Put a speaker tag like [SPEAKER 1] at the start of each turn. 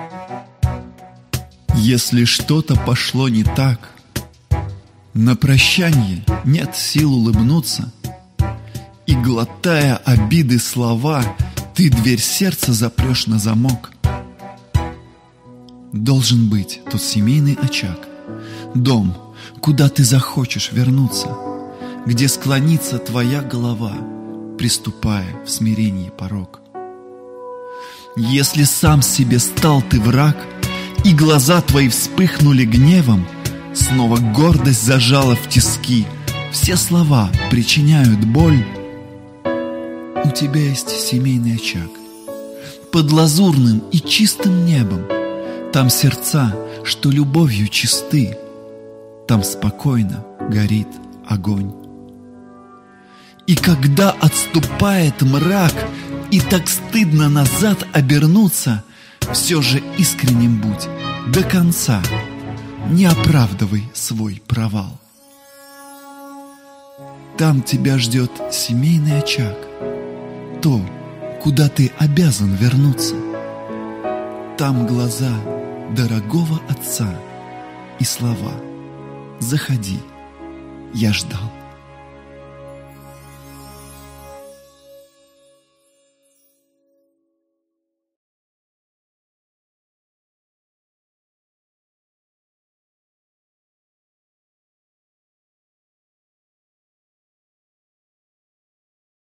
[SPEAKER 1] Если что-то пошло не так, на прощанье нет сил улыбнуться, и, глотая обиды слова, ты дверь сердца запрешь на замок. Должен быть тот семейный очаг, дом, куда ты захочешь вернуться, где склонится твоя голова, приступая в смирении порог. Если сам себе стал ты враг, и глаза твои вспыхнули гневом, снова гордость зажала в тиски, все слова причиняют боль. У тебя есть семейный очаг под лазурным и чистым небом. Там сердца, что любовью чисты, там спокойно горит огонь. И когда отступает мрак, и так стыдно назад обернуться, все же искренним будь до конца, не оправдывай свой провал. Там тебя ждет семейный очаг, то, куда ты обязан вернуться. Там глаза дорогого отца и слова: «Заходи, я ждал».